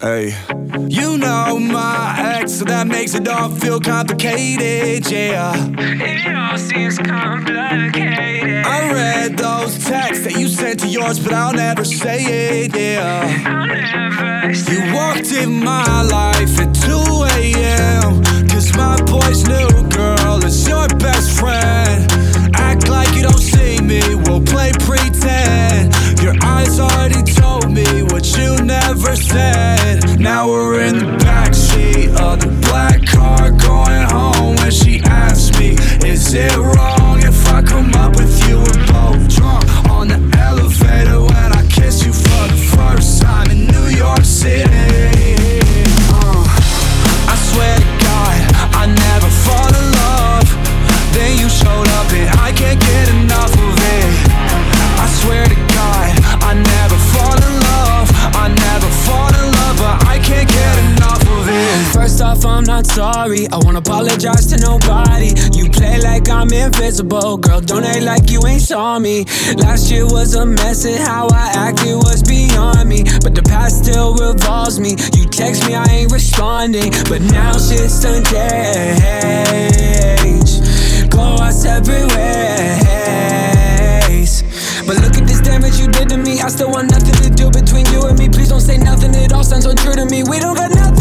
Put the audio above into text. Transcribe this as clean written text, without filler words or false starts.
Hey, you know my ex, so that makes it all feel complicated, yeah. It all seems complicated. I read those texts that you sent to yours, but I'll never say it, yeah. I'll never say You walked in my life at 2 a.m. Cause my boy's new girl is your best friend. Act like you don't see me, we'll play pretend. Your eyes already told me what you never said. Now we're in the backseat of the black car going home. When she asked me, is it wrong if I come up with you? We're both drunk on the elevator when I kiss you for the first time in New York City. I swear to God, I never fall in love. Then you showed up and I can't get enough of it. I swear to God, I never fall in love. I never fall in love, but I can't get enough of it. First off, I'm not sorry. I won't apologize to nobody. You play like I'm invisible. Girl, don't act like you ain't saw me. Last year was a mess and how I acted was beyond me. But the past still revolves me. You text me, I ain't responding. But now shit's done changed. Go our separate ways. But look at this damage you did to me. I still want nothing to do between you and me. Please don't say nothing, it all sounds untrue to me. We don't got nothing